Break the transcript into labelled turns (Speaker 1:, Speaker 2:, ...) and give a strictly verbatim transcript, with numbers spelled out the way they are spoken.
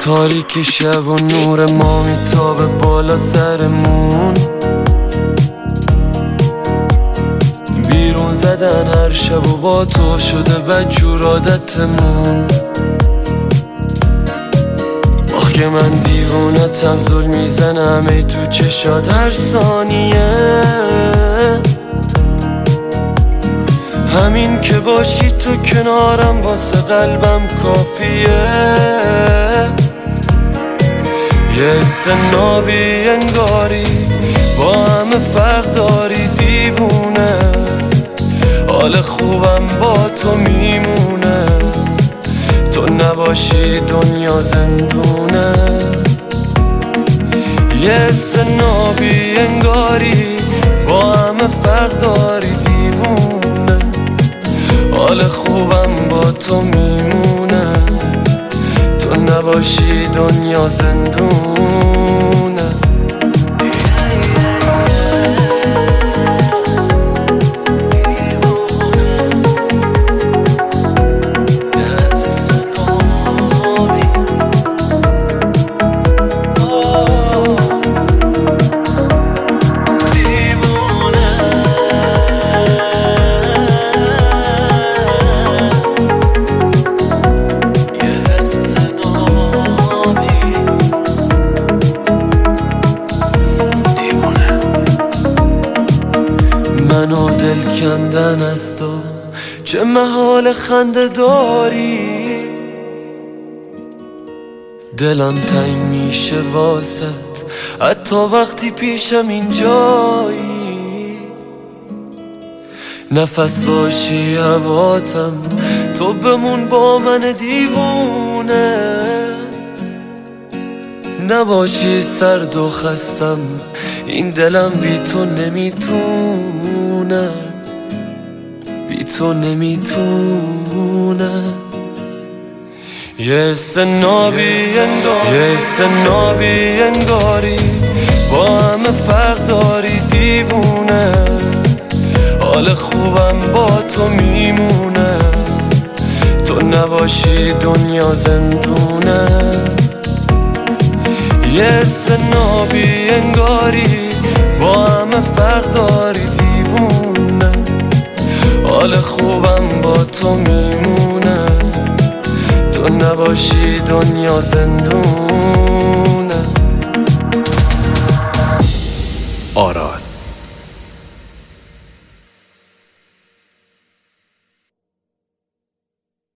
Speaker 1: تاریک شب و نور ما میتابه بالا سرمون، بیرون زدن هر شب و با تو شده بدجور عادتمون. آخ که من دیوونتم، ظلم میزنم ای تو چشات هر ثانیه. همین که باشی تو کنارم واسه قلبم کافیه. یه حس نابی انگاری با همه فرق داری دیوونه، حال خوبم با تو میمونه، تو نباشی دنیا زندونه. یه حس نابی انگاری با همه فرق داری دیوونه، حال خوبم با تو میمونه، تو نباشی دنیا زندونه. منو دل کندن از تو چه محال خنده داری، دلم تنگ میشه واسط حتی وقتی پیشم اینجایی. نفس باشی هواتم تو بمون با من دیوونه، نباشی سرد و خستم این دلم بی تو نمیتونه، بی تو نمیتونه. یه حس نابی انگاری، یه حس نابی انگاری با همه فرق داری دیوونه، حال خوبم با تو میمونه، تو نباشی دنیا زندونه. یه حس نابی انگاری با همه فرق داری دیوونه، حال خوبم با تو میمونه، تو نباشی دنیا زندونه.
Speaker 2: آراز.